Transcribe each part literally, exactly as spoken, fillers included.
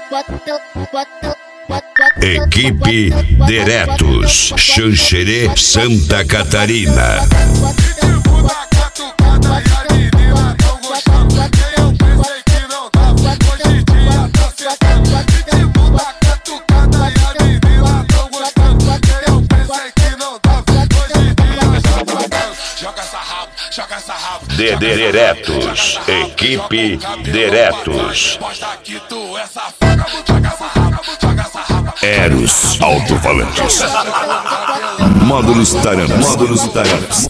Equipe Diretos, Xanxerê, Santa Catarina. De Diretos, Equipe Diretos. Eros Alto-Falantes. Módulos Taranas. Módulos Taranas.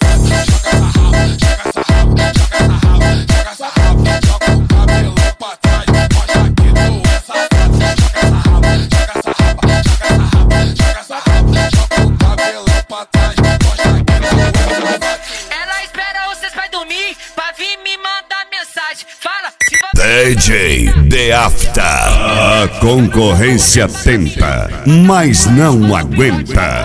D J The After. A concorrência tenta, mas não aguenta.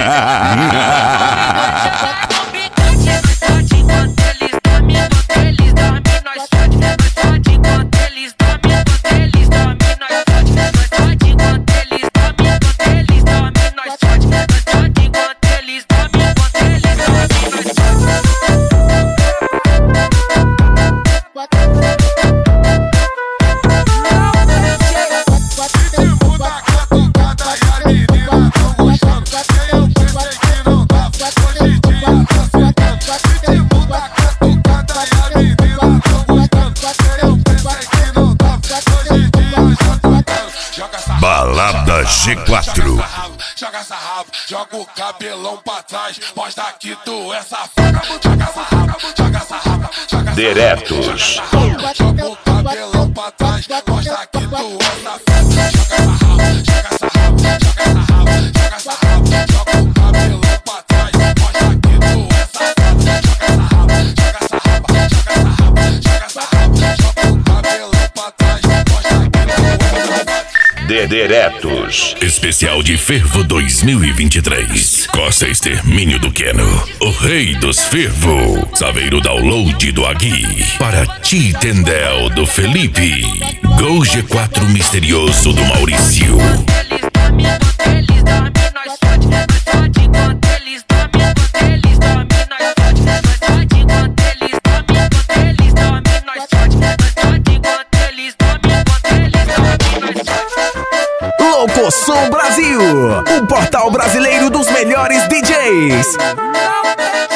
Balada G quatro. Joga essa rabo, joga o cabelão pra trás. Mostra que tu é safada. Joga essa rabo, joga essa rabo, joga essa Diretos. Joga o cabelão pra trás. Mostra que tu é safada. Joga essa rabo, joga essa rabo, joga essa rabo, joga essa rabo, joga o cabelão pra trás. Mostra que tu é safada. Joga essa rabo, joga essa rabo, joga essa rabo, joga essa rabo, joga o cabelão pra trás. Mostra que tu é safada. De Diretos. Especial de Fervo dois mil e vinte e três. Costa Extermínio do Queno, o rei dos fervo. Saveiro Download do Agui. Para Ti Tendel do Felipe. Gol G quatro misterioso do Maurício. Loucosom Brasil, o portal brasileiro dos melhores D Js.